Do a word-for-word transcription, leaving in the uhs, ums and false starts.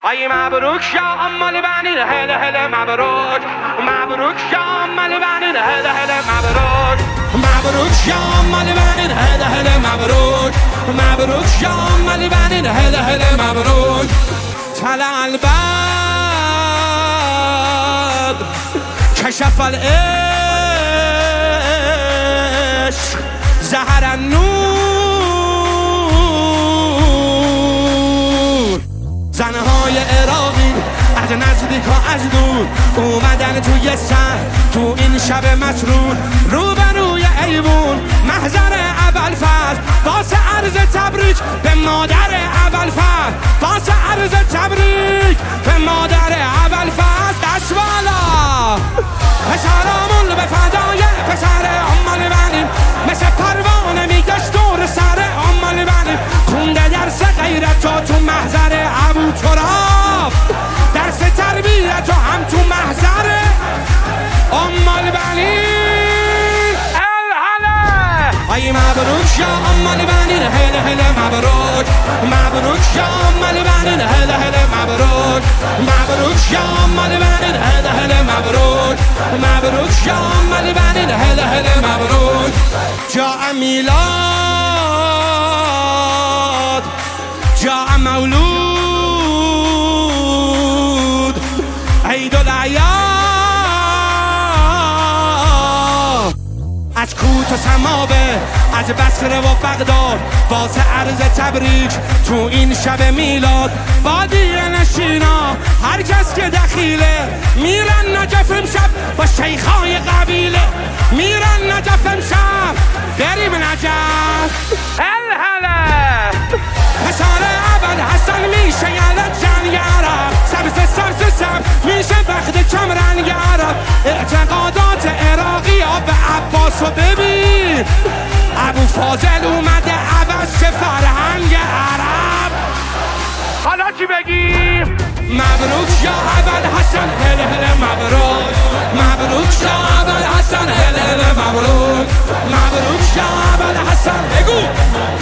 های مبروک یا عمال بنین هله هله مبروک مبروک یا عمال بنین هله هله مبروک مبروک یا عمال بنین هله هله مبروک مبروک یا عمال بنین هله هله مبروک طلع البدر کشف العشق ظهر النور زنهای عراقی از نزدیک و از دور اومدن توی سر تو این شب مسرور روبروی ایوون محضر ابوالفضل واسه عرض تبریک به مادر ابوالفضل واسه عرض تبریک به مادر ابوالفضل دست بالا پسرامون به فدای پسر عمال بنین مثل پروانه میگشت دور سر عمال بنین خونده درس غیرت و تو محضر ابو تراب درس تربیت و هم تو محضر عمال بنین ای مبروک یا عمال بنین هله هله مبروک مبروک یا عمال بنین هله هله مبروک مبروک یا عمال بنین هله هله مبروک مبروک یا عمال بنین هله هله مبروک جاء میلاد جاء مولود عید الاعیاد از کوت و سماوه از بصره و بغداد واسه عرض تبریک تو این شب میلاد بادیه نشینا هر کس که دخیله میرن نجف امشب با شیخای قبیله میرن نجف امشب بریم نجف هل هله پسر ابوالحسن میشه یلد جنگ عرب سبز سبز سبز میشه بخت کم رنگ عرب اعتقادات عراقی ها به عباس و ببین ابو فاضل اومده عوض چه فرهنگ عرب حالا چی بگیم؟ مبروک یا ابوالحسن هله هله مبروک مبروک یا ابوالحسن هله هله مبروک مبروک یا ابوالحسن بگو